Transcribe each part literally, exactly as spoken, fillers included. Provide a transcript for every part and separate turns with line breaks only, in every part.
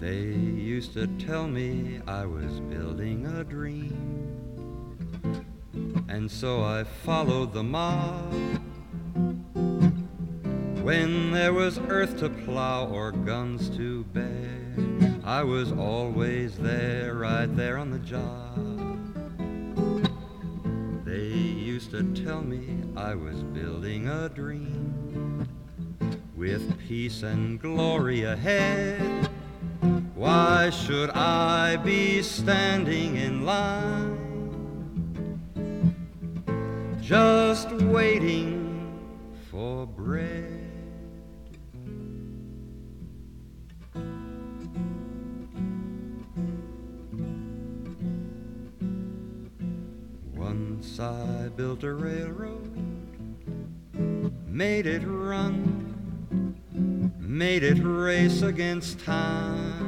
They used to tell me I was building a dream, and so I followed the mob. When there was earth to plow or guns to bear, I was always there, right there on the job. They used to tell me I was building a dream, with peace and glory ahead. Why should I be standing in line, just waiting for bread? Once I built a railroad, made it run, made it race against time.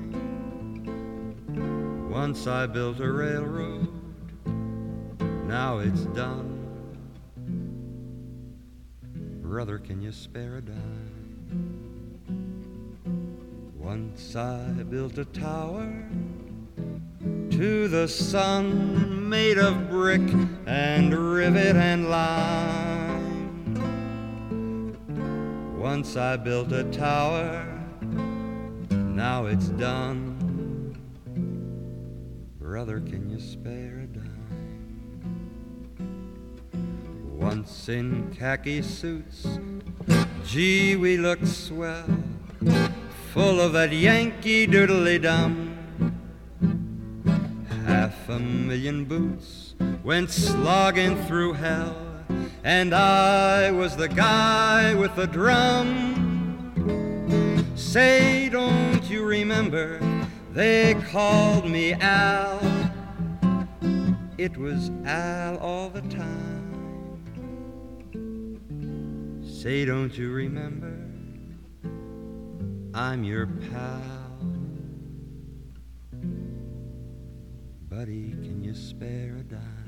Once I built a railroad, now it's done. Brother, can you spare a dime? Once I built a tower to the sun, made of brick and rivet and lime. Once I built a tower, now it's done. Brother, can you spare a dime? Once in khaki suits, gee, we looked swell, full of that Yankee doodly-dum. Half a million boots went slogging through hell, and I was the guy with the drum. Say, don't you remember, they called me Al. It was Al all the time. Say, don't you remember, I'm your pal. Buddy, can you spare a dime?